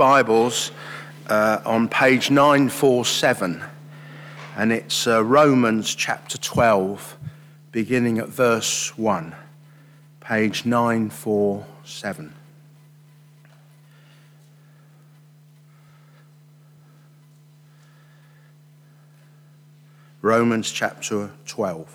Bibles on page 947, and it's Romans chapter 12, beginning at verse 1, page 947. Romans chapter 12.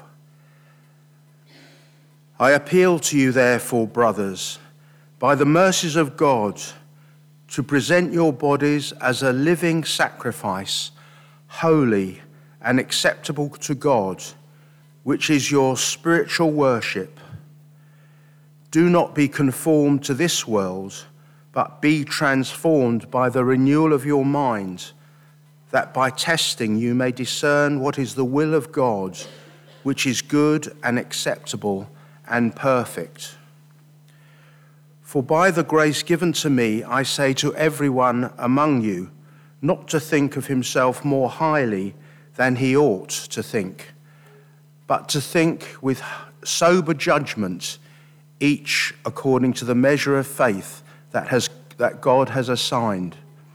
I appeal to you, therefore, brothers, by the mercies of God, to present your bodies as a living sacrifice, holy and acceptable to God, which is your spiritual worship. Do not be conformed to this world, but be transformed by the renewal of your mind, that by testing you may discern what is the will of God, which is good and acceptable and perfect. For by the grace given to me, I say to everyone among you, not to think of himself more highly than he ought to think, but to think with sober judgment, each according to the measure of faith that God has assigned.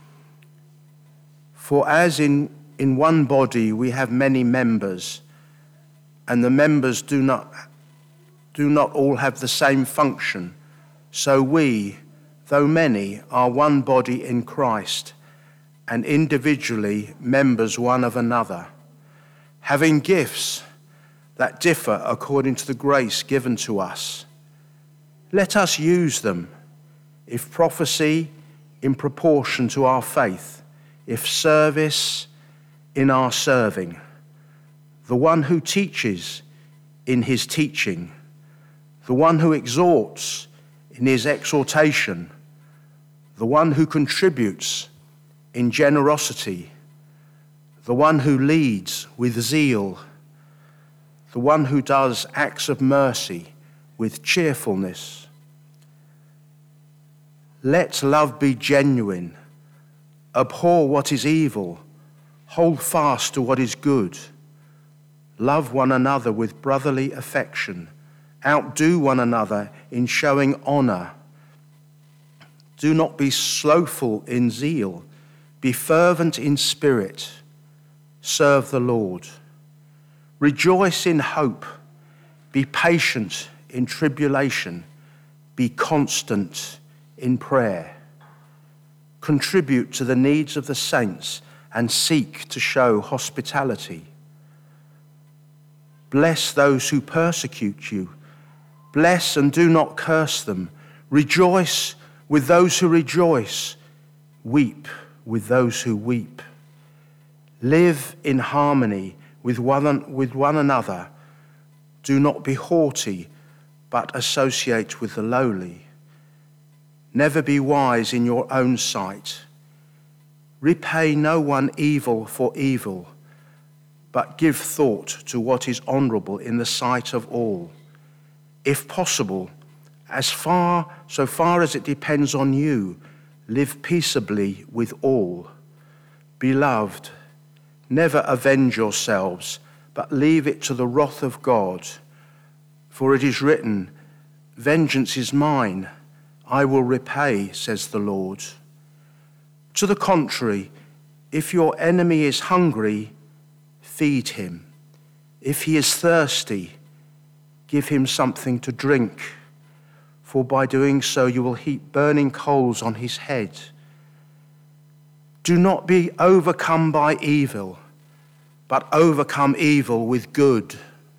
For as in one body we have many members, and the members do not all have the same function, so we, though many, are one body in Christ, and individually members one of another, having gifts that differ according to the grace given to us. Let us use them. If prophecy, in proportion to our faith; if service, in our serving; the one who teaches, in his teaching; the one who exhorts, in his exhortation; the one who contributes, in generosity; the one who leads, with zeal; the one who does acts of mercy, with cheerfulness. Let love be genuine. Abhor what is evil. Hold fast to what is good. Love one another with brotherly affection. Outdo one another in showing honor. Do not be slothful in zeal. Be fervent in spirit. Serve the Lord. Rejoice in hope. Be patient in tribulation. Be constant in prayer. Contribute to the needs of the saints and seek to show hospitality. Bless those who persecute you. Bless and do not curse them. Rejoice with those who rejoice. Weep with those who weep. Live in harmony with one another. Do not be haughty, but associate with the lowly. Never be wise in your own sight. Repay no one evil for evil, but give thought to what is honorable in the sight of all. If possible, so far as it depends on you, live peaceably with all. Beloved, never avenge yourselves, but leave it to the wrath of God. For it is written, "Vengeance is mine, I will repay," says the Lord. To the contrary, if your enemy is hungry, feed him. If he is thirsty, give him something to drink, for by doing so you will heap burning coals on his head. Do not be overcome by evil, but overcome evil with good.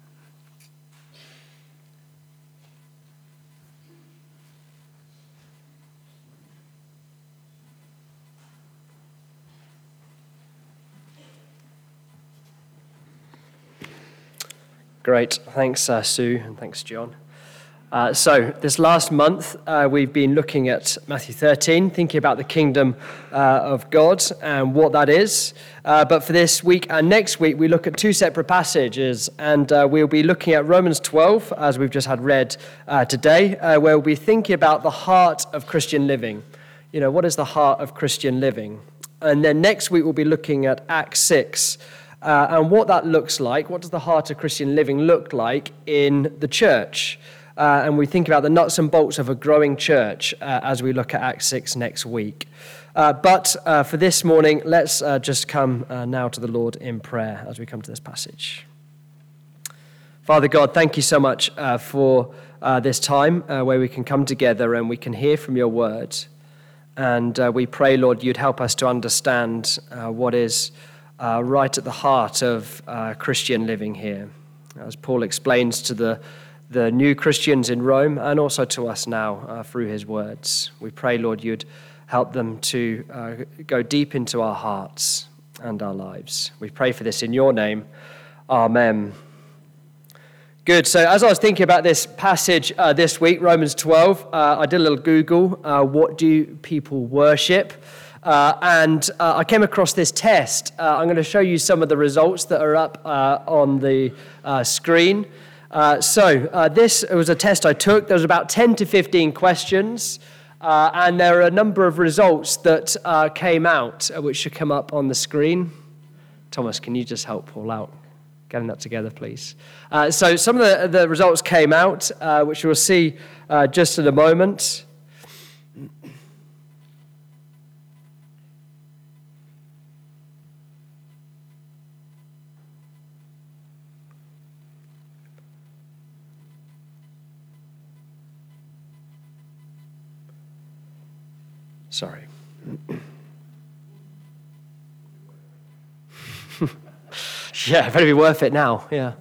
Great. Thanks, Sue, and thanks, John. So this last month, we've been looking at Matthew 13, thinking about the kingdom of God and what that is. But for this week and next week, we look at two separate passages, and we'll be looking at Romans 12, as we've just had read today, where we'll be thinking about the heart of Christian living. You know, what is the heart of Christian living? And then next week, we'll be looking at Acts 6, and what that looks like. What does the heart of Christian living look like in the church? And we think about the nuts and bolts of a growing church as we look at Acts 6 next week. But for this morning, let's just come now to the Lord in prayer as we come to this passage. Father God, thank you so much for this time where we can come together and we can hear from your word. And we pray, Lord, you'd help us to understand what is right at the heart of Christian living here. As Paul explains to the new Christians in Rome and also to us now through his words. We pray, Lord, you'd help them to go deep into our hearts and our lives. We pray for this in your name. Amen. Good. So as I was thinking about this passage this week, Romans 12, I did a little Google. What do people worship? And I came across this test. I'm going to show you some of the results that are up on the screen. This was a test I took. There was about 10 to 15 questions. And there are a number of results that came out, which should come up on the screen. Thomas, can you just help Paul out? Getting that together, please. So some of the results came out, which we'll see just in a moment. Sorry. Yeah, better be worth it now, yeah.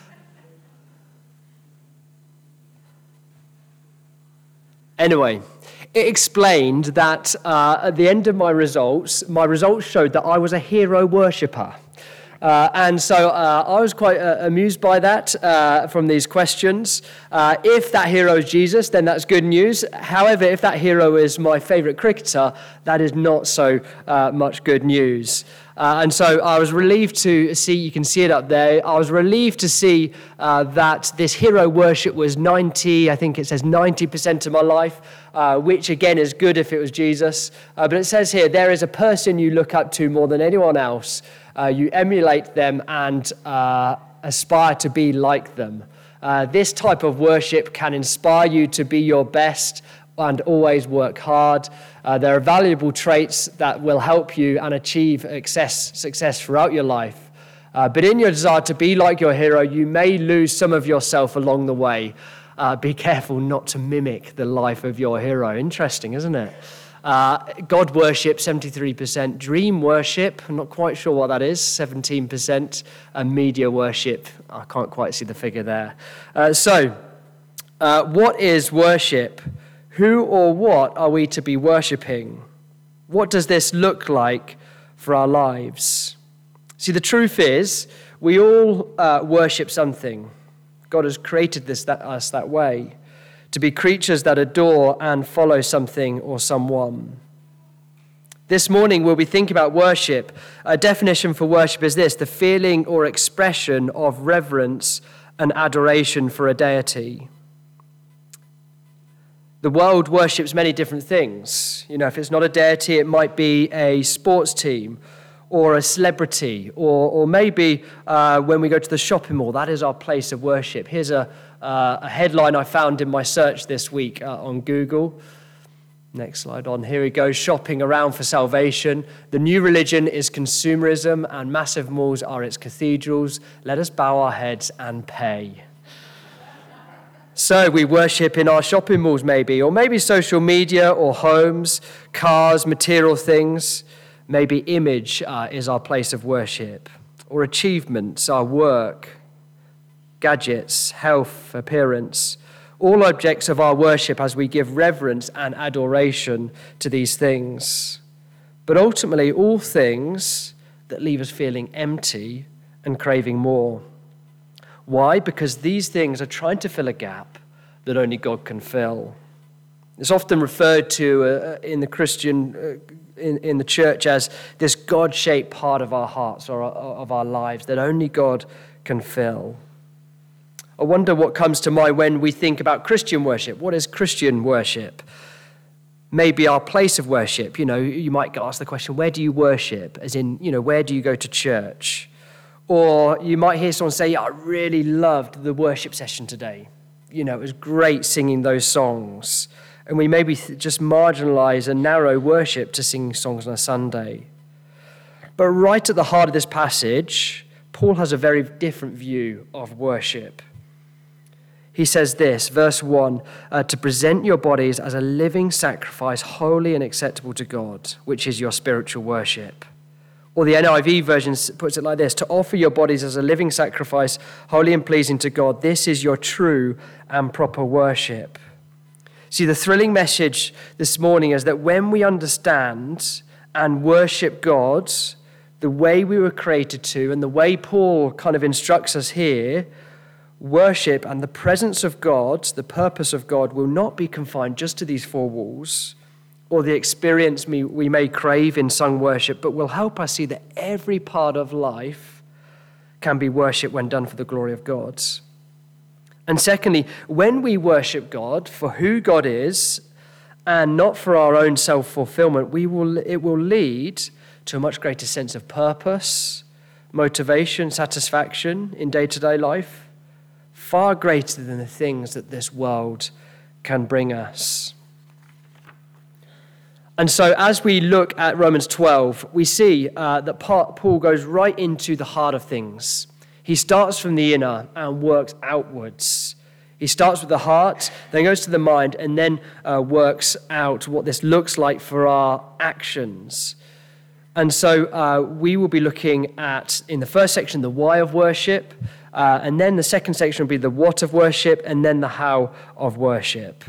Anyway, it explained that at the end of my results showed that I was a hero worshipper. And so I was quite amused by that from these questions. If that hero is Jesus, then that's good news. However, if that hero is my favourite cricketer, that is not so much good news. And so I was relieved to see, you can see it up there, I was relieved to see that this hero worship was 90% of my life, which again is good if it was Jesus. But it says here, there is a person you look up to more than anyone else. You emulate them and aspire to be like them. This type of worship can inspire you to be your best and always work hard. There are valuable traits that will help you and achieve success throughout your life. But in your desire to be like your hero, you may lose some of yourself along the way. Be careful not to mimic the life of your hero. Interesting, isn't it? God worship, 73%. Dream worship, I'm not quite sure what that is, 17%. And media worship, I can't quite see the figure there. What is worship? Who or what are we to be worshipping? What does this look like for our lives? See, the truth is, we all worship something. God has created us that way, to be creatures that adore and follow something or someone. This morning, we'll be thinking about worship. A definition for worship is this: the feeling or expression of reverence and adoration for a deity. The world worships many different things. You know, if it's not a deity, it might be a sports team or a celebrity, or maybe when we go to the shopping mall, that is our place of worship. Here's a headline I found in my search this week on Google. Next slide on. Here we go. Shopping around for salvation. The new religion is consumerism, and massive malls are its cathedrals. Let us bow our heads and pay. So we worship in our shopping malls maybe, or maybe social media or homes, cars, material things. Maybe image is our place of worship, or achievements, our work, gadgets, health, appearance, all objects of our worship as we give reverence and adoration to these things. But ultimately, all things that leave us feeling empty and craving more. Why? Because these things are trying to fill a gap that only God can fill. It's often referred to in the Christian, in the church, as this God-shaped part of our hearts or of our lives that only God can fill. I wonder what comes to mind when we think about Christian worship. What is Christian worship? Maybe our place of worship. You know, you might ask the question, where do you worship? As in, you know, where do you go to church? Or you might hear someone say, I really loved the worship session today. You know, it was great singing those songs. and we maybe just marginalize and narrow worship to singing songs on a Sunday. But right at the heart of this passage, Paul has a very different view of worship. He says this, verse 1, to present your bodies as a living sacrifice, holy and acceptable to God, which is your spiritual worship. Or the NIV version puts it like this, to offer your bodies as a living sacrifice, holy and pleasing to God. This is your true and proper worship. See, the thrilling message this morning is that when we understand and worship God the way we were created to, and the way Paul kind of instructs us here, worship and the presence of God, the purpose of God, will not be confined just to these four walls or the experience we may crave in sung worship, but will help us see that every part of life can be worship when done for the glory of God. And secondly, when we worship God for who God is and not for our own self-fulfillment, it will lead to a much greater sense of purpose, motivation, satisfaction in day-to-day life, far greater than the things that this world can bring us. And so as we look at Romans 12, we see that Paul goes right into the heart of things. He starts from the inner and works outwards. He starts with the heart, then goes to the mind, and then works out what this looks like for our actions. And so we will be looking at, in the first section, the why of worship, and then the second section will be the what of worship, and then the how of worship.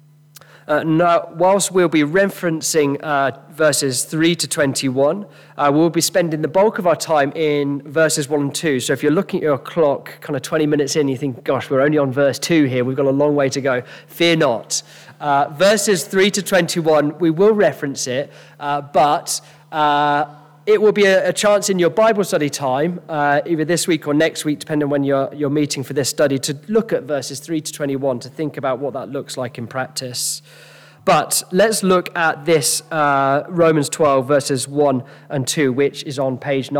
Now, whilst we'll be referencing verses 3 to 21, we'll be spending the bulk of our time in verses 1 and 2. So if you're looking at your clock, kind of 20 minutes in, you think, gosh, we're only on verse 2 here. We've got a long way to go. Fear not. Verses 3 to 21, we will reference it, but it will be a chance in your Bible study time, either this week or next week, depending on when you're meeting for this study, to look at verses 3 to 21 to think about what that looks like in practice. But let's look at this Romans 12, verses 1 and 2, which is on page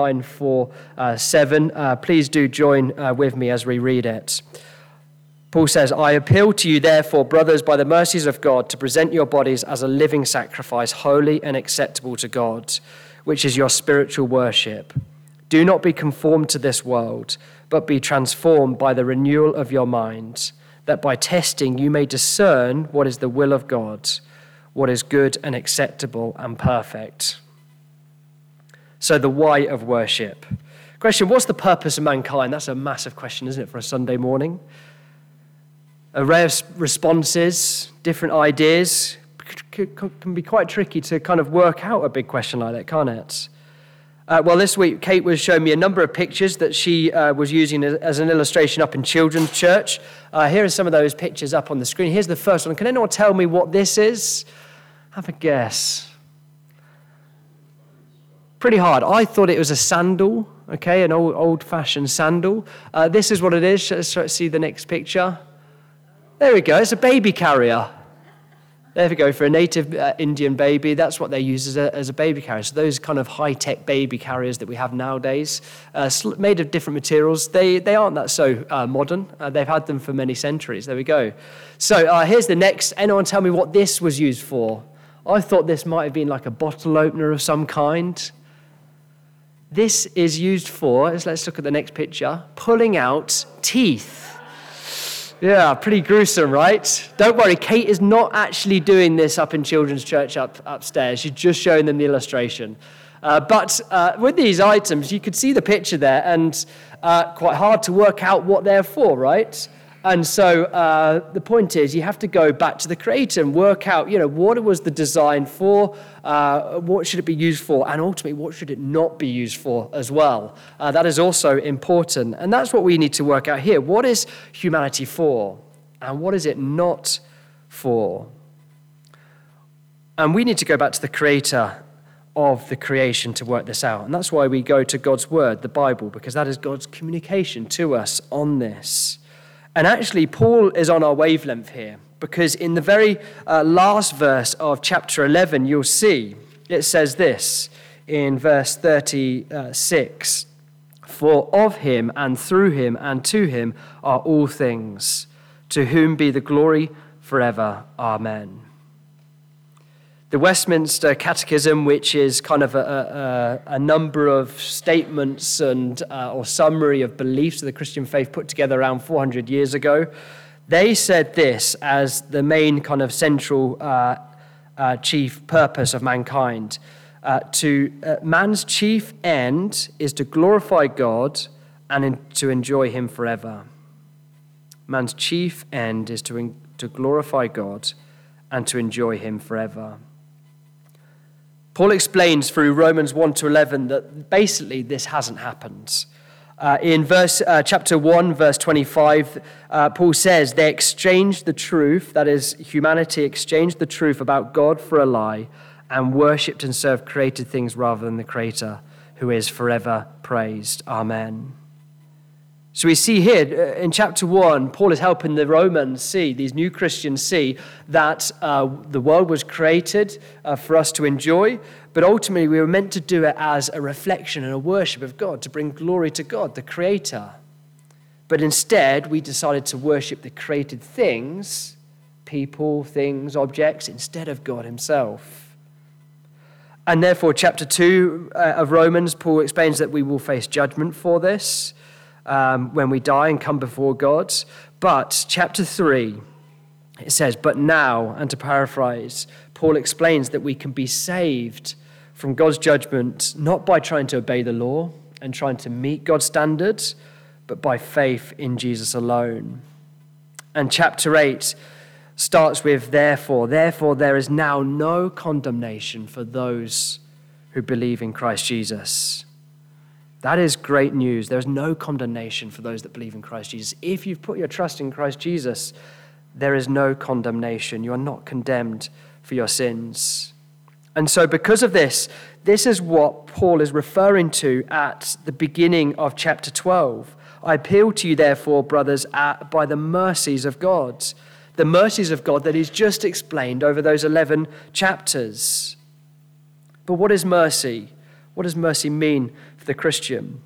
947. Please do join with me as we read it. Paul says, I appeal to you, therefore, brothers, by the mercies of God, to present your bodies as a living sacrifice, holy and acceptable to God, which is your spiritual worship. Do not be conformed to this world, but be transformed by the renewal of your mind, that by testing you may discern what is the will of God, what is good and acceptable and perfect. So the why of worship. Question, what's the purpose of mankind? That's a massive question, isn't it, for a Sunday morning? Array of responses, different ideas. Can be quite tricky to kind of work out a big question like that, can't it? Well, this week, Kate was showing me a number of pictures that she was using as an illustration up in children's church. Here are some of those pictures up on the screen. Here's the first one. Can anyone tell me what this is? Have a guess. Pretty hard. I thought it was a sandal, okay, an old-fashioned sandal. This is what it is. Let's see the next picture. There we go. It's a baby carrier. There we go, for a native Indian baby, that's what they use as a baby carrier. So those kind of high-tech baby carriers that we have nowadays, made of different materials, they aren't that so modern. They've had them for many centuries. There we go. So here's the next. Anyone tell me what this was used for? I thought this might have been like a bottle opener of some kind. This is used for, let's look at the next picture, pulling out teeth. Yeah, pretty gruesome, right? Don't worry, Kate is not actually doing this up in children's church upstairs. She's just showing them the illustration. But with these items, you could see the picture there, and quite hard to work out what they're for, right? And so the point is, you have to go back to the creator and work out, what was the design for, what should it be used for, and ultimately, what should it not be used for as well. That is also important. And that's what we need to work out here. What is humanity for, and what is it not for? And we need to go back to the creator of the creation to work this out. And that's why we go to God's word, the Bible, because that is God's communication to us on this. And actually, Paul is on our wavelength here, because in the very last verse of chapter 11, you'll see it says this in verse 36, for of him and through him and to him are all things, to whom be the glory forever. Amen. The Westminster Catechism, which is kind of a number of statements and or summary of beliefs of the Christian faith put together around 400 years ago, they said this as the main kind of central chief purpose of mankind. Man's chief end is to glorify God and to enjoy him forever. Man's chief end is to glorify God and to enjoy him forever. Paul explains through Romans 1-11 that basically this hasn't happened. In chapter 1, verse 25, Paul says they exchanged the truth, that is, humanity exchanged the truth about God for a lie and worshipped and served created things rather than the Creator, who is forever praised. Amen. So we see here in chapter 1, Paul is helping the Romans see, these new Christians see, that the world was created for us to enjoy, but ultimately we were meant to do it as a reflection and a worship of God, to bring glory to God, the Creator. But instead, we decided to worship the created things, people, things, objects, instead of God himself. And therefore, chapter 2 of Romans, Paul explains that we will face judgment for this, when we die and come before God. But chapter 3, it says, but now, and to paraphrase, Paul explains that we can be saved from God's judgment, not by trying to obey the law and trying to meet God's standards, but by faith in Jesus alone. And chapter 8 starts with therefore there is now no condemnation for those who believe in Christ Jesus. That is great news. There's no condemnation for those that believe in Christ Jesus. If you've put your trust in Christ Jesus, there is no condemnation. You are not condemned for your sins. And so because of this is what Paul is referring to at the beginning of chapter 12. I appeal to you, therefore, brothers, by the mercies of God. The mercies of God that he's just explained over those 11 chapters. But what is mercy? What does mercy mean for the Christian?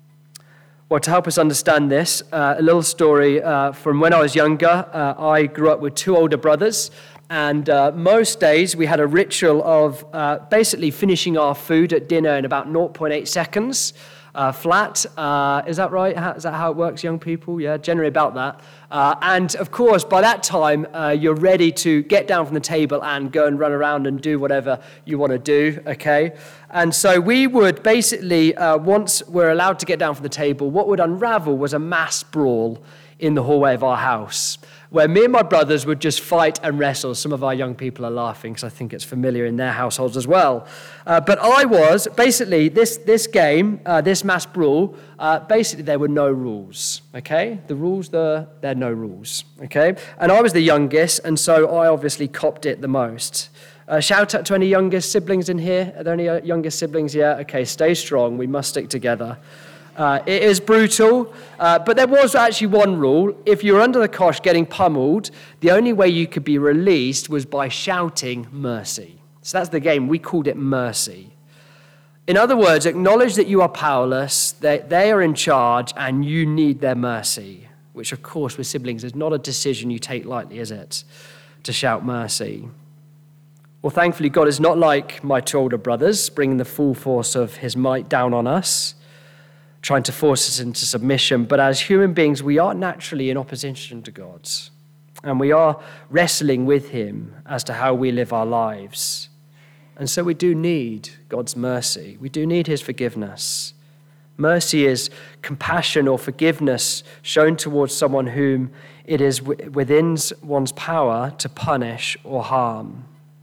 Well, to help us understand this, a little story from when I was younger. I grew up with 2 older brothers, and most days we had a ritual of basically finishing our food at dinner in about 0.8 seconds flat. Is that right? Is that how it works, young people? Yeah, generally about that. And of course, by that time, you're ready to get down from the table and go and run around and do whatever you want to do, okay? And so we would basically, once we're allowed to get down from the table, what would unravel was a mass brawl in the hallway of our house, where me and my brothers would just fight and wrestle. Some of our young people are laughing because I think it's familiar in their households as well. But I was, basically, this game, this mass brawl, basically there were no rules, okay? The rules, there are no rules, okay? And I was the youngest, and so I obviously copped it the most. Shout out to any youngest siblings in here. Are there any youngest siblings? Yeah, okay, stay strong. We must stick together. It is brutal, but there was actually one rule. If you were under the cosh getting pummeled, the only way you could be released was by shouting mercy. So that's the game. We called it mercy. In other words, acknowledge that you are powerless, that they are in charge, and you need their mercy, which, of course, with siblings is not a decision you take lightly, is it, to shout mercy? Well, thankfully, God is not like my 2 older brothers, bringing the full force of his might down on us, trying to force us into submission. But as human beings, we are naturally in opposition to God. And we are wrestling with him as to how we live our lives. And so we do need God's mercy. We do need his forgiveness. Mercy is compassion or forgiveness shown towards someone whom it is within one's power to punish or harm.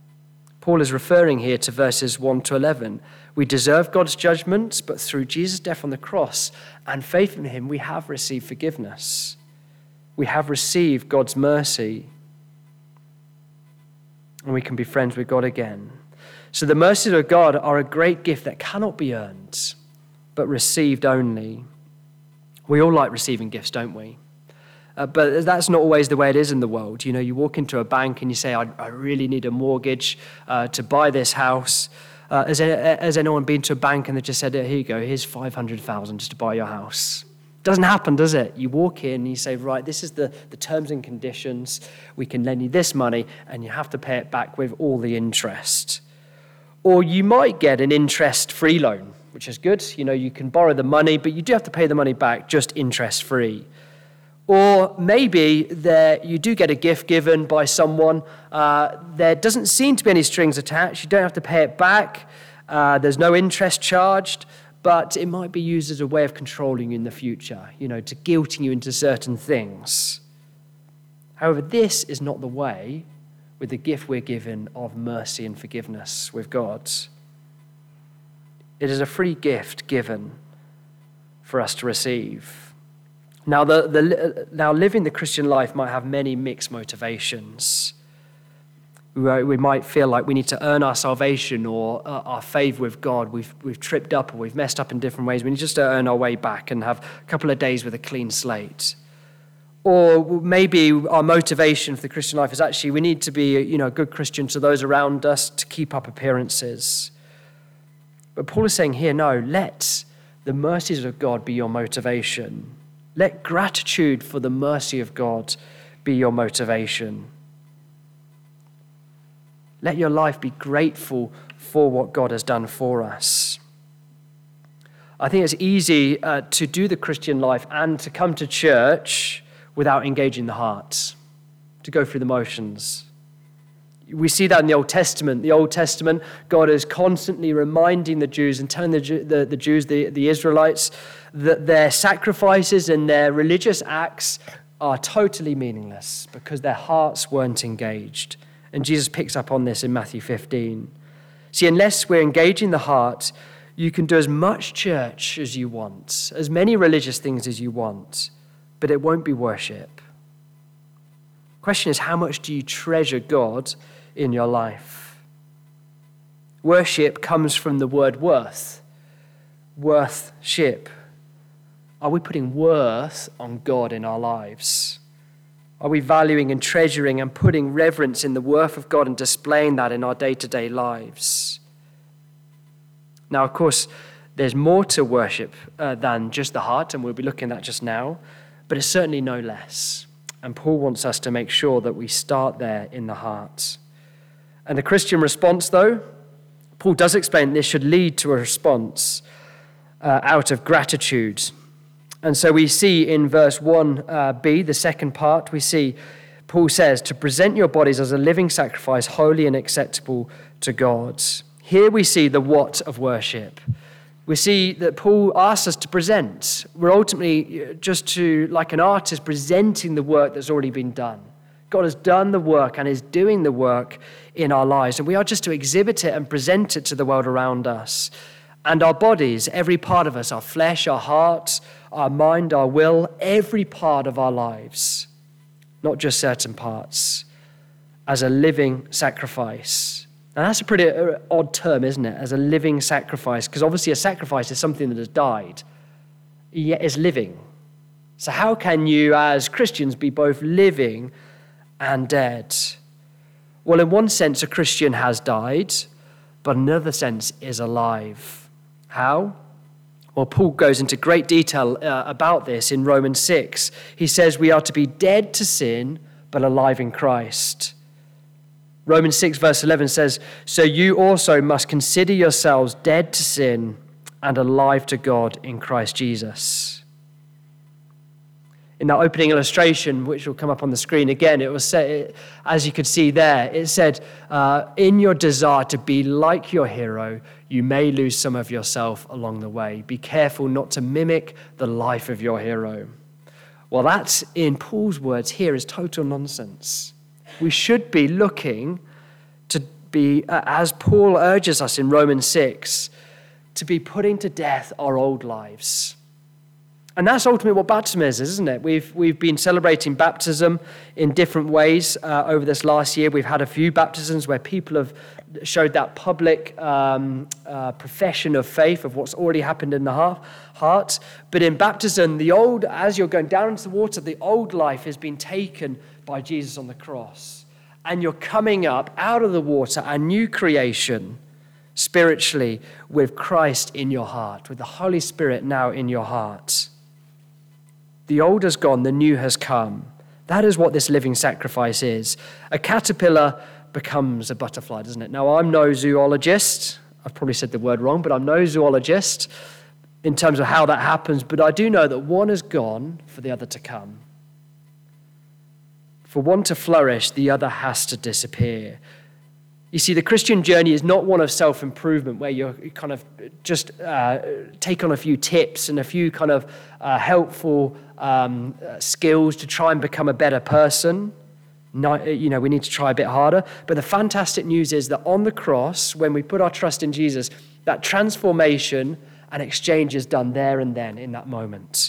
Paul is referring here to verses 1-11. We deserve God's judgments, but through Jesus' death on the cross and faith in him, we have received forgiveness. We have received God's mercy, and we can be friends with God again. So the mercies of God are a great gift that cannot be earned, but received only. We all like receiving gifts, don't we? But that's not always the way it is in the world. You know, you walk into a bank and you say, I really need a mortgage to buy this house. Has anyone been to a bank and they just said, here you go, here's $500,000 just to buy your house? Doesn't happen, does it? You walk in and you say, right, this is the terms and conditions. We can lend you this money and you have to pay it back with all the interest. Or you might get an interest-free loan, which is good. You can borrow the money, but you do have to pay the money back just interest-free. Or maybe you do get a gift given by someone. There doesn't seem to be any strings attached. You don't have to pay it back. There's no interest charged. But it might be used as a way of controlling you in the future, to guilting you into certain things. However, this is not the way with the gift we're given of mercy and forgiveness with God. It is a free gift given for us to receive. Now, now living the Christian life might have many mixed motivations. We might feel like we need to earn our salvation or our favor with God. We've tripped up or we've messed up in different ways. We need just to earn our way back and have a couple of days with a clean slate. Or maybe our motivation for the Christian life is actually we need to be a good Christian to those around us to keep up appearances. But Paul is saying here, no, let the mercies of God be your motivation. Let gratitude for the mercy of God be your motivation. Let your life be grateful for what God has done for us. I think it's easy to do the Christian life and to come to church without engaging the heart, to go through the motions. We see that in the Old Testament. The Old Testament, God is constantly reminding the Jews and telling the Jews, the Israelites, that their sacrifices and their religious acts are totally meaningless because their hearts weren't engaged. And Jesus picks up on this in Matthew 15. See, unless we're engaging the heart, you can do as much church as you want, as many religious things as you want, but it won't be worship. The question is, how much do you treasure God in your life? Worship comes from the word worth. Worth-ship. Are we putting worth on God in our lives? Are we valuing and treasuring and putting reverence in the worth of God and displaying that in our day-to-day lives? Now, of course, there's more to worship than just the heart, and we'll be looking at that just now, but it's certainly no less. And Paul wants us to make sure that we start there in the heart. And the Christian response, though, Paul does explain this should lead to a response out of gratitude. And so we see in verse 1b, the second part, we see Paul says, to present your bodies as a living sacrifice, holy and acceptable to God. Here we see the what of worship. We see that Paul asks us to present. We're ultimately just like an artist, presenting the work that's already been done. God has done the work and is doing the work in our lives. And we are just to exhibit it and present it to the world around us. And our bodies, every part of us, our flesh, our heart, our mind, our will, every part of our lives, not just certain parts, as a living sacrifice. Now that's a pretty odd term, isn't it? As a living sacrifice, because obviously a sacrifice is something that has died, yet is living. So how can you as Christians be both living and dead? Well, in one sense, a Christian has died, but in another sense is alive. How? Well, Paul goes into great detail about this in Romans 6. He says we are to be dead to sin, but alive in Christ. Romans 6 verse 11 says, so you also must consider yourselves dead to sin and alive to God in Christ Jesus. In that opening illustration, which will come up on the screen again, it was said, as you could see there, it said, in your desire to be like your hero, you may lose some of yourself along the way. Be careful not to mimic the life of your hero. Well, that, in Paul's words here, is total nonsense. We should be looking to be, as Paul urges us in Romans 6, to be putting to death our old lives. And that's ultimately what baptism is, isn't it? We've been celebrating baptism in different ways over this last year. We've had a few baptisms where people have showed that public profession of faith of what's already happened in the heart. But in baptism, as you're going down into the water, the old life has been taken by Jesus on the cross. And you're coming up out of the water, a new creation, spiritually, with Christ in your heart, with the Holy Spirit now in your heart. The old has gone, the new has come. That is what this living sacrifice is. A caterpillar becomes a butterfly, doesn't it? Now, I'm no zoologist. I've probably said the word wrong, but I'm no zoologist in terms of how that happens. But I do know that one has gone for the other to come. For one to flourish, the other has to disappear. You see, the Christian journey is not one of self-improvement where you kind of just take on a few tips and a few kind of helpful skills to try and become a better person. We need to try a bit harder. But the fantastic news is that on the cross, when we put our trust in Jesus, that transformation and exchange is done there and then in that moment.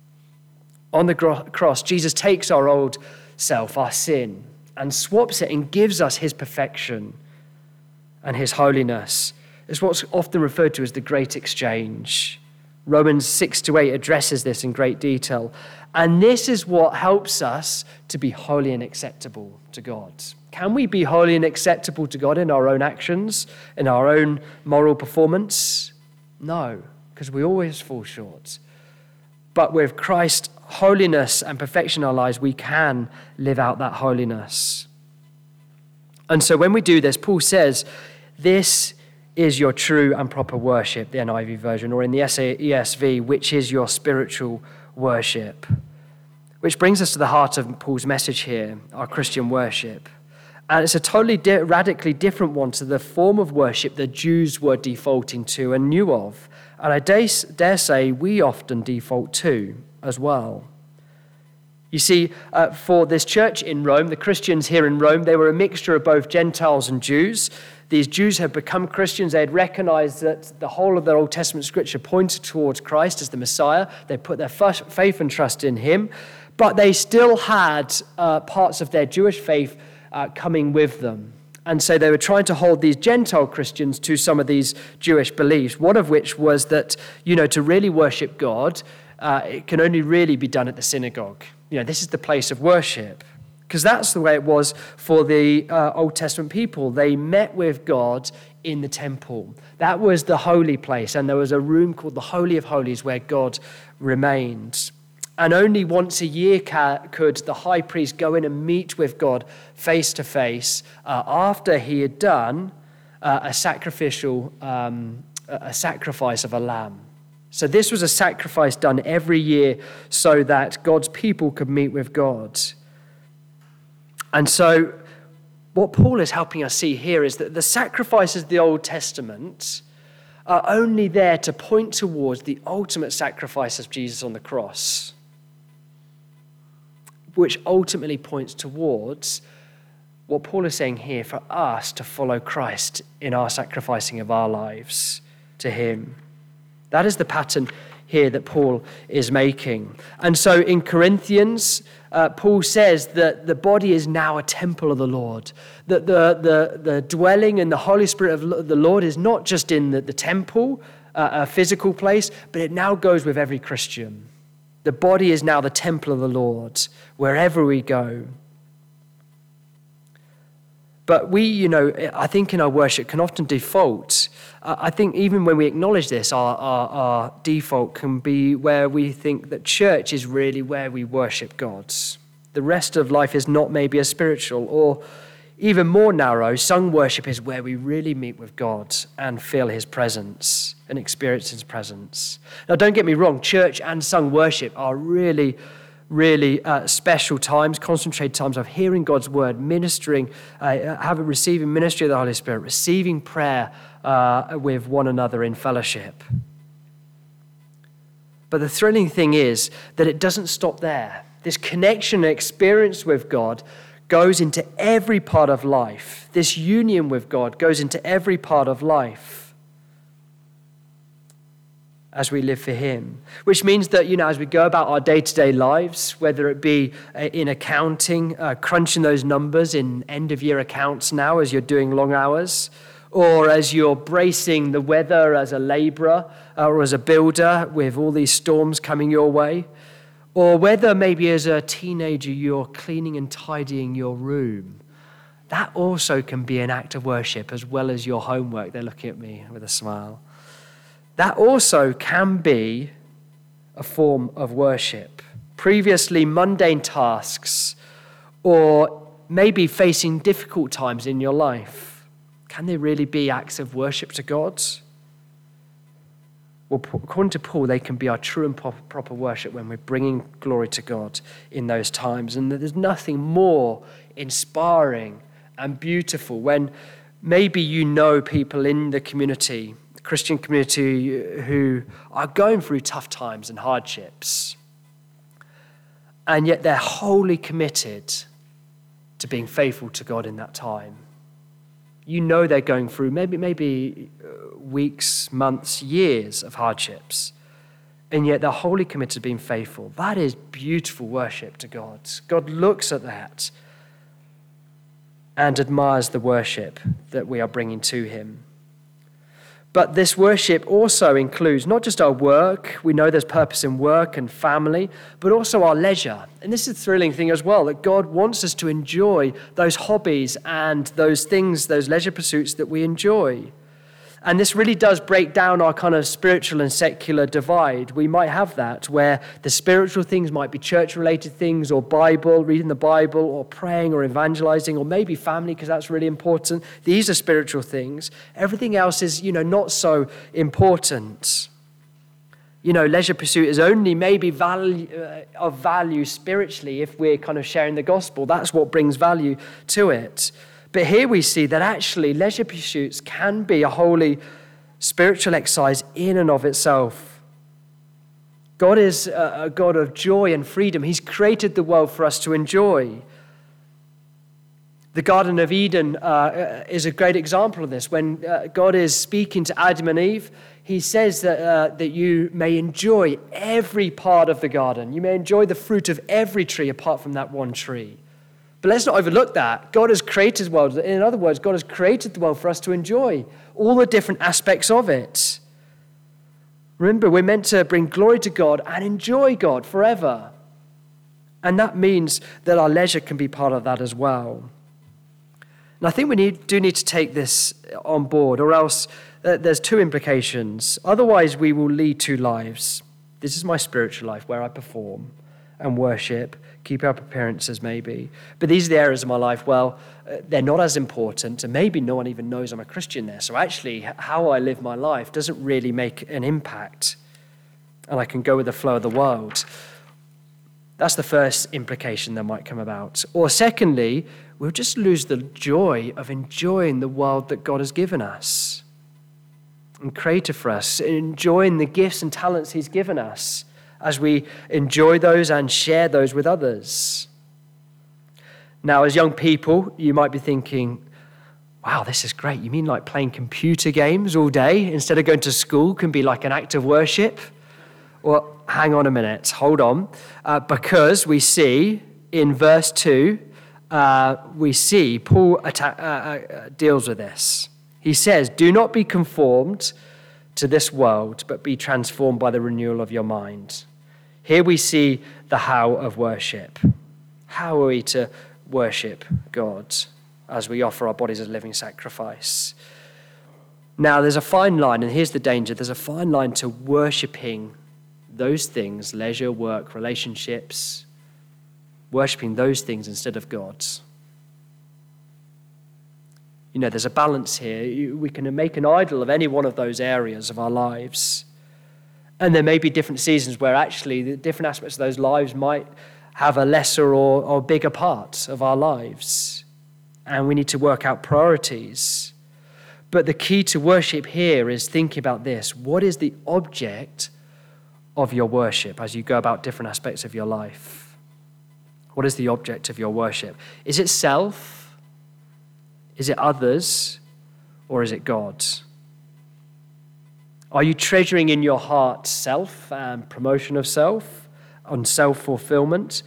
On the cross, Jesus takes our old self, our sin, and swaps it and gives us his perfection and his holiness. It's what's often referred to as the great exchange. Romans 6-8 addresses this in great detail. And this is what helps us to be holy and acceptable to God. Can we be holy and acceptable to God in our own actions, in our own moral performance? No, because we always fall short. But with Christ's holiness and perfection in our lives, we can live out that holiness. And so when we do this, Paul says, this is your true and proper worship, the NIV version, or in the ESV, which is your spiritual worship. Which brings us to the heart of Paul's message here, our Christian worship. And it's a totally radically different one to the form of worship the Jews were defaulting to and knew of. And I dare say we often default to as well. You see, for this church in Rome, the Christians here in Rome, they were a mixture of both Gentiles and Jews. These Jews had become Christians. They had recognized that the whole of their Old Testament scripture pointed towards Christ as the Messiah. They put their faith and trust in him. But they still had parts of their Jewish faith coming with them. And so they were trying to hold these Gentile Christians to some of these Jewish beliefs, one of which was that, to really worship God, it can only really be done at the synagogue. This is the place of worship. Because that's the way it was for the Old Testament people. They met with God in the temple. That was the holy place, and there was a room called the Holy of Holies where God remained. And only once a year could the high priest go in and meet with God face to face after he had done a sacrifice of a lamb. So this was a sacrifice done every year so that God's people could meet with God. And so what Paul is helping us see here is that the sacrifices of the Old Testament are only there to point towards the ultimate sacrifice of Jesus on the cross, which ultimately points towards what Paul is saying here for us to follow Christ in our sacrificing of our lives to him. That is the pattern here that Paul is making. And so in Corinthians, Paul says that the body is now a temple of the Lord, that the dwelling and the Holy Spirit of the Lord is not just in the temple, a physical place, but it now goes with every Christian. The body is now the temple of the Lord, wherever we go. But we, I think in our worship can often default. I think even when we acknowledge this, our default can be where we think that church is really where we worship God. The rest of life is not maybe as spiritual, or even more narrow, sung worship is where we really meet with God and feel his presence and experience his presence. Now, don't get me wrong, church and sung worship are really special times, concentrated times of hearing God's word, ministering, receiving ministry of the Holy Spirit, receiving prayer with one another in fellowship. But the thrilling thing is that it doesn't stop there. This connection and experience with God goes into every part of life. This union with God goes into every part of life as we live for him. Which means that, as we go about our day-to-day lives, whether it be in accounting, crunching those numbers in end-of-year accounts now as you're doing long hours, or as you're bracing the weather as a laborer or as a builder with all these storms coming your way, or whether maybe as a teenager you're cleaning and tidying your room, that also can be an act of worship as well as your homework. They're looking at me with a smile. That also can be a form of worship. previously mundane tasks, or maybe facing difficult times in your life, can they really be acts of worship to God? Well, according to Paul, they can be our true and proper worship when we're bringing glory to God in those times. And there's nothing more inspiring and beautiful when maybe you know people in the community, the Christian community, who are going through tough times and hardships, and yet they're wholly committed to being faithful to God in that time. You know they're going through maybe weeks, months, years of hardships, and yet they're wholly committed to being faithful. That is beautiful worship to God. God looks at that and admires the worship that we are bringing to him. But this worship also includes not just our work. We know there's purpose in work and family, but also our leisure. And this is a thrilling thing as well, that God wants us to enjoy those hobbies and those things, those leisure pursuits that we enjoy. And this really does break down our kind of spiritual and secular divide. We might have that, where the spiritual things might be church-related things, or Bible, reading the Bible, or praying, or evangelizing, or maybe family, because that's really important. These are spiritual things. Everything else is, not so important. Leisure pursuit is only maybe of value spiritually if we're kind of sharing the gospel. That's what brings value to it. But here we see that actually leisure pursuits can be a holy spiritual exercise in and of itself. God is a God of joy and freedom. He's created the world for us to enjoy. The Garden of Eden is a great example of this. When God is speaking to Adam and Eve, he says that you may enjoy every part of the garden. You may enjoy the fruit of every tree apart from that one tree. But let's not overlook that. God has created the world. In other words, God has created the world for us to enjoy all the different aspects of it. Remember, we're meant to bring glory to God and enjoy God forever. And that means that our leisure can be part of that as well. And I think we do need to take this on board, or else there's two implications. Otherwise, we will lead two lives. This is my spiritual life, where I perform and worship, keep up appearances maybe. But these are the areas of my life, they're not as important, and maybe no one even knows I'm a Christian there. So actually, how I live my life doesn't really make an impact, and I can go with the flow of the world. That's the first implication that might come about. Or secondly, we'll just lose the joy of enjoying the world that God has given us and created for us, enjoying the gifts and talents he's given us, as we enjoy those and share those with others. Now, as young people, you might be thinking, wow, this is great. You mean like playing computer games all day instead of going to school can be like an act of worship? Well, hang on a minute, hold on. Because we see in verse 2, we see Paul deals with this. He says, do not be conformed to this world, but be transformed by the renewal of your mind. Here we see the how of worship. How are we to worship God as we offer our bodies as a living sacrifice? Now, there's a fine line, and here's the danger. There's a fine line to worshiping those things, leisure, work, relationships, worshiping those things instead of God's. There's a balance here. We can make an idol of any one of those areas of our lives. And there may be different seasons where actually the different aspects of those lives might have a lesser or bigger part of our lives. And we need to work out priorities. But the key to worship here is thinking about this. What is the object of your worship as you go about different aspects of your life? What is the object of your worship? Is it self? Is it others? Or is it God? Are you treasuring in your heart self and promotion of self and self-fulfillment?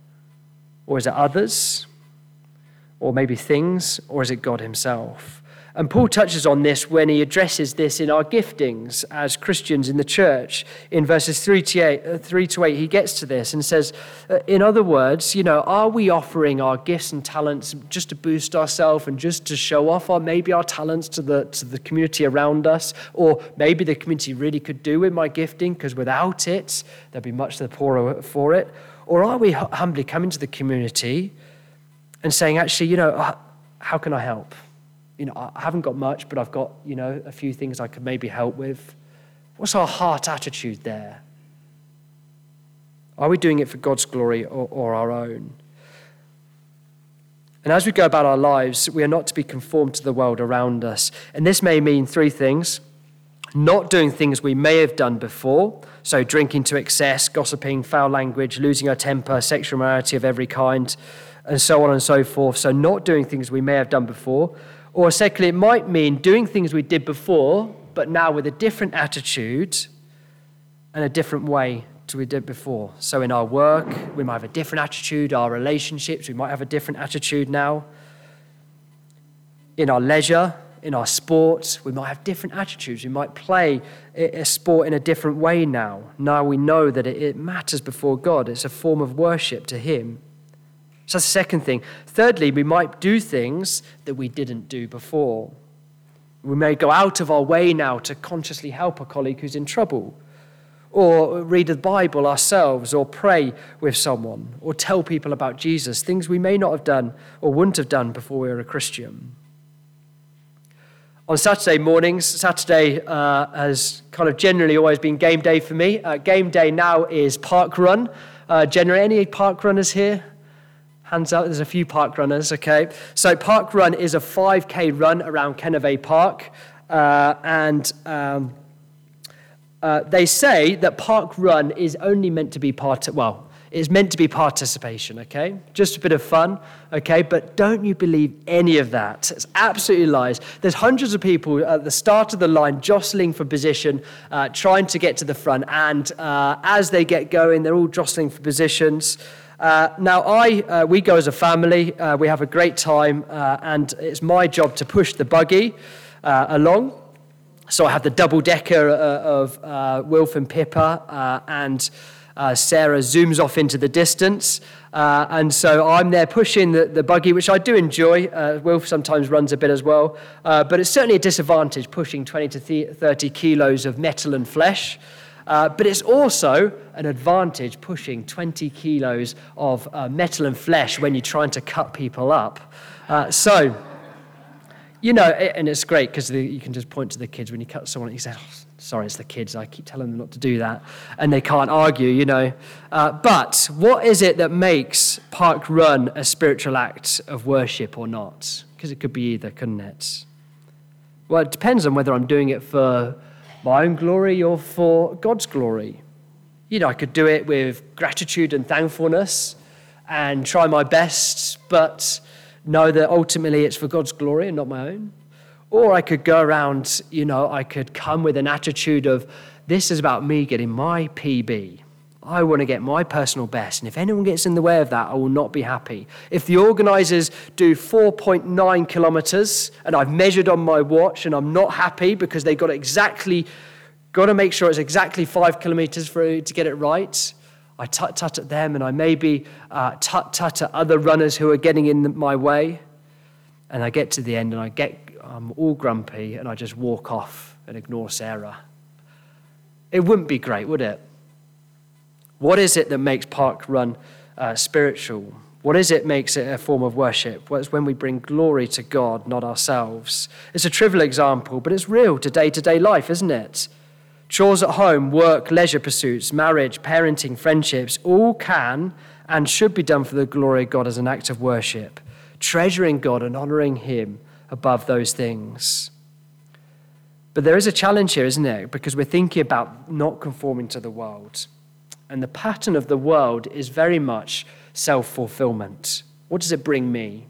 Or is it others? Or maybe things? Or is it God himself? And Paul touches on this when he addresses this in our giftings as Christians in the church. In verses 3 to 8, he gets to this and says, in other words, are we offering our gifts and talents just to boost ourselves and just to show off maybe our talents to the community around us? Or maybe the community really could do with my gifting, because without it, there'd be much the poorer for it. Or are we humbly coming to the community and saying, actually, how can I help? I haven't got much, but I've got, a few things I could maybe help with. What's our heart attitude there? Are we doing it for God's glory or our own? And as we go about our lives, we are not to be conformed to the world around us. And this may mean three things. Not doing things we may have done before, so drinking to excess, gossiping, foul language, losing our temper, sexual immorality of every kind, and so on and so forth. So not doing things we may have done before. Or secondly, it might mean doing things we did before, but now with a different attitude and a different way to we did before. So in our work, we might have a different attitude. Our relationships, we might have a different attitude now. In our leisure, in our sports, we might have different attitudes. We might play a sport in a different way now. Now we know that it matters before God. It's a form of worship to Him. So that's the second thing. Thirdly, we might do things that we didn't do before. We may go out of our way now to consciously help a colleague who's in trouble, or read the Bible ourselves, or pray with someone, or tell people about Jesus, things we may not have done or wouldn't have done before we were a Christian. On Saturday mornings, Saturday has kind of generally always been game day for me. Game day now is park run. Generally, any park runners here? Hands up, there's a few park runners, okay. So park run is a 5K run around Kennervay Park. They say that park run is only meant to be it's meant to be participation, okay? Just a bit of fun, okay? But don't you believe any of that. It's absolutely lies. There's hundreds of people at the start of the line jostling for position, trying to get to the front. And as they get going, they're all jostling for positions. We go as a family. We have a great time. And it's my job to push the buggy along. So I have the double-decker of Wilf and Pippa, and Sarah zooms off into the distance. And so I'm there pushing the buggy, which I do enjoy. Wilf sometimes runs a bit as well. But it's certainly a disadvantage pushing 20 to 30 kilos of metal and flesh. But it's also an advantage pushing 20 kilos of metal and flesh when you're trying to cut people up. And it's great because you can just point to the kids when you cut someone. You say, sorry, it's the kids. I keep telling them not to do that. And they can't argue, But what is it that makes park run a spiritual act of worship or not? Because it could be either, couldn't it? Well, it depends on whether I'm doing it for my own glory or for God's glory. I could do it with gratitude and thankfulness and try my best, but know that ultimately it's for God's glory and not my own. Or I could go around, I could come with an attitude of, this is about me getting my PB. I want to get my personal best. And if anyone gets in the way of that, I will not be happy. If the organizers do 4.9 kilometers and I've measured on my watch and I'm not happy because they got to make sure it's exactly 5 kilometers to get it right, I tut at them, and I maybe tut at other runners who are getting in my way. And I get to the end and I'm all grumpy and I just walk off and ignore Sarah. It wouldn't be great, would it? What is it that makes park run spiritual? What is it makes it a form of worship? Well, it's when we bring glory to God, not ourselves. It's a trivial example, but it's real to day-to-day life, isn't it? Chores at home, work, leisure pursuits, marriage, parenting, friendships, all can and should be done for the glory of God as an act of worship, treasuring God and honoring Him above those things. But there is a challenge here, isn't there? Because we're thinking about not conforming to the world. And the pattern of the world is very much self-fulfillment. What does it bring me?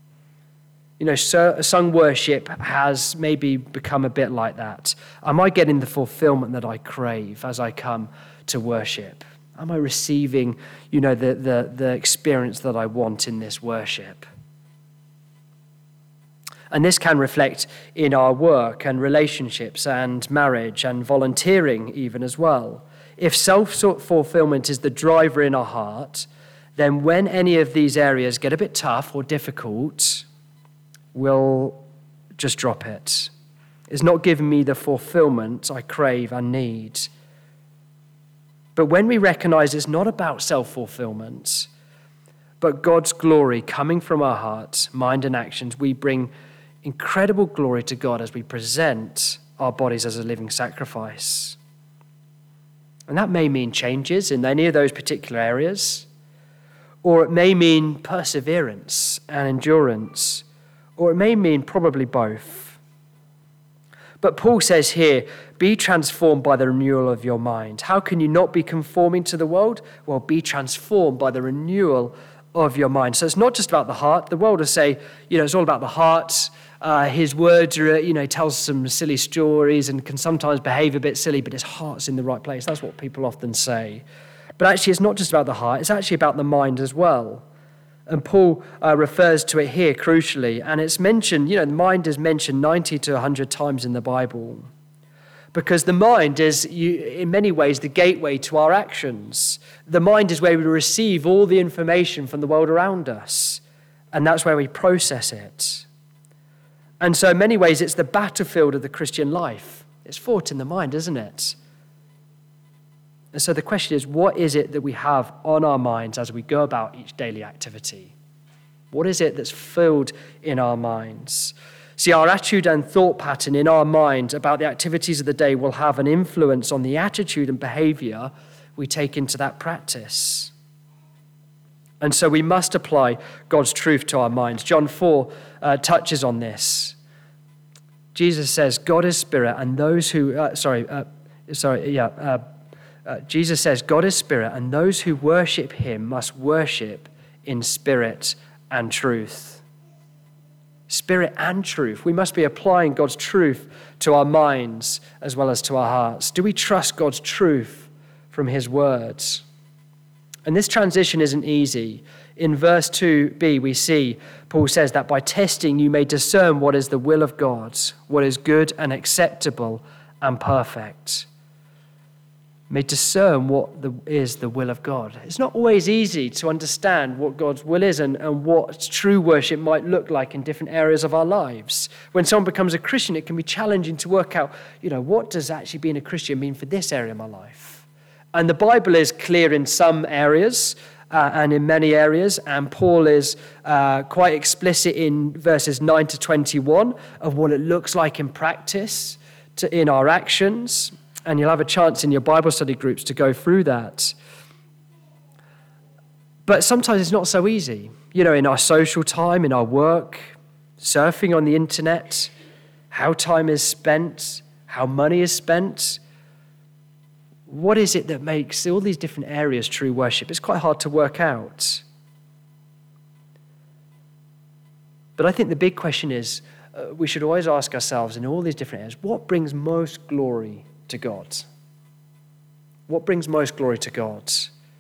Sung worship has maybe become a bit like that. Am I getting the fulfillment that I crave as I come to worship? Am I receiving, the experience that I want in this worship? And this can reflect in our work and relationships and marriage and volunteering even as well. If self-fulfillment is the driver in our heart, then when any of these areas get a bit tough or difficult, we'll just drop it. It's not giving me the fulfillment I crave and need. But when we recognize it's not about self-fulfillment, but God's glory coming from our hearts, mind, and actions, we bring incredible glory to God as we present our bodies as a living sacrifice. And that may mean changes in any of those particular areas, or it may mean perseverance and endurance, or it may mean probably both. But Paul says here, be transformed by the renewal of your mind. How can you not be conforming to the world? Well, be transformed by the renewal of your mind. So it's not just about the heart. The world will say, it's all about the heart. His words are, tells some silly stories and can sometimes behave a bit silly, but his heart's in the right place. That's what people often say. But actually, it's not just about the heart. It's actually about the mind as well. And Paul refers to it here crucially. And it's mentioned, the mind is mentioned 90 to 100 times in the Bible. Because the mind is, in many ways, the gateway to our actions. The mind is where we receive all the information from the world around us. And that's where we process it. And so in many ways, it's the battlefield of the Christian life. It's fought in the mind, isn't it? And so the question is, what is it that we have on our minds as we go about each daily activity? What is it that's filled in our minds? See, our attitude and thought pattern in our mind about the activities of the day will have an influence on the attitude and behavior we take into that practice. And so we must apply God's truth to our minds. John 4 touches on this. Jesus says, God is spirit, and those who, Jesus says, God is spirit, and those who worship him must worship in spirit and truth. Spirit and truth. We must be applying God's truth to our minds as well as to our hearts. Do we trust God's truth from his words? And this transition isn't easy. In verse 2b, we see Paul says that by testing you may discern what is the will of God, what is good and acceptable and perfect. May discern what is the will of God. It's not always easy to understand what God's will is and what true worship might look like in different areas of our lives. When someone becomes a Christian, it can be challenging to work out, what does actually being a Christian mean for this area of my life? And the Bible is clear in some areas and in many areas, and Paul is quite explicit in verses 9 to 21 of what it looks like in practice, in our actions. And you'll have a chance in your Bible study groups to go through that. But sometimes it's not so easy. In our social time, in our work, surfing on the internet, how time is spent, how money is spent. What is it that makes all these different areas true worship? It's quite hard to work out. But I think the big question is, we should always ask ourselves in all these different areas, what brings most glory to God? What brings most glory to God?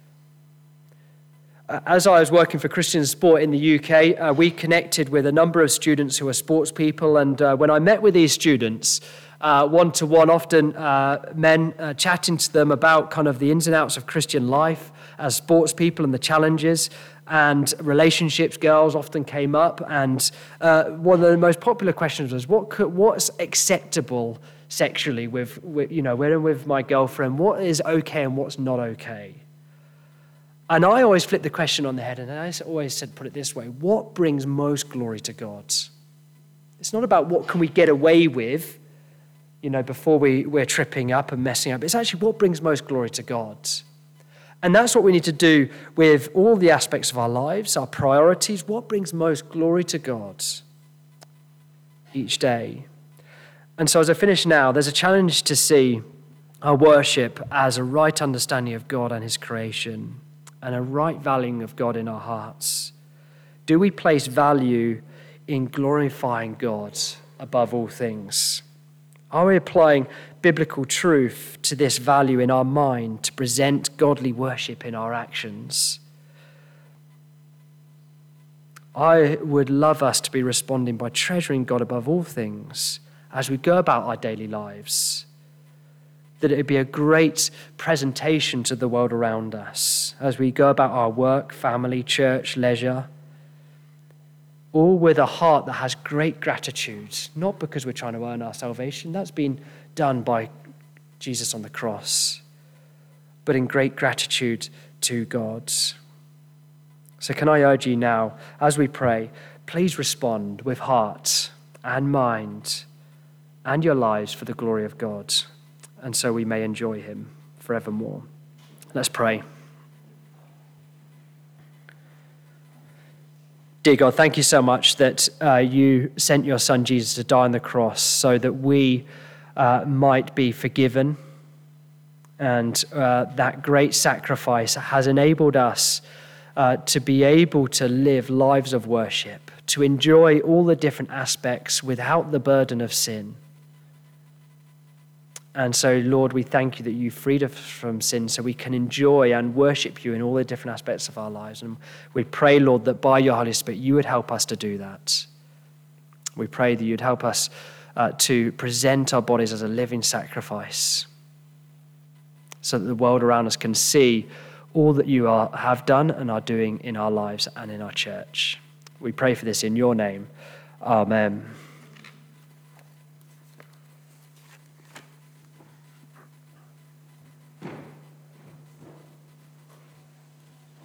As I was working for Christian Sport in the UK, we connected with a number of students who are sports people, and when I met with these students, one-to-one, often men chatting to them about kind of the ins and outs of Christian life as sports people and the challenges, and relationships, girls often came up, and one of the most popular questions was, what's acceptable sexually with when I'm with my girlfriend? What is okay and what's not okay? And I always flip the question on the head, and I always said, put it this way: what brings most glory to God? It's not about what can we get away with, before we're tripping up and messing up. It's actually what brings most glory to God. And that's what we need to do with all the aspects of our lives, our priorities. What brings most glory to God each day? And so as I finish now, there's a challenge to see our worship as a right understanding of God and his creation, and a right valuing of God in our hearts. Do we place value in glorifying God above all things? Are we applying biblical truth to this value in our mind to present godly worship in our actions? I would love us to be responding by treasuring God above all things as we go about our daily lives. That it would be a great presentation to the world around us as we go about our work, family, church, leisure, all with a heart that has great gratitude, not because we're trying to earn our salvation. That's been done by Jesus on the cross, but in great gratitude to God. So can I urge you now, as we pray, please respond with heart and mind and your lives for the glory of God, and so we may enjoy him forevermore. Let's pray. Dear God, thank you so much that you sent your son Jesus to die on the cross so that we might be forgiven. And that great sacrifice has enabled us to be able to live lives of worship, to enjoy all the different aspects without the burden of sin. And so, Lord, we thank you that you freed us from sin so we can enjoy and worship you in all the different aspects of our lives. And we pray, Lord, that by your Holy Spirit, you would help us to do that. We pray that you'd help us to present our bodies as a living sacrifice so that the world around us can see all that you have done and are doing in our lives and in our church. We pray for this in your name. Amen.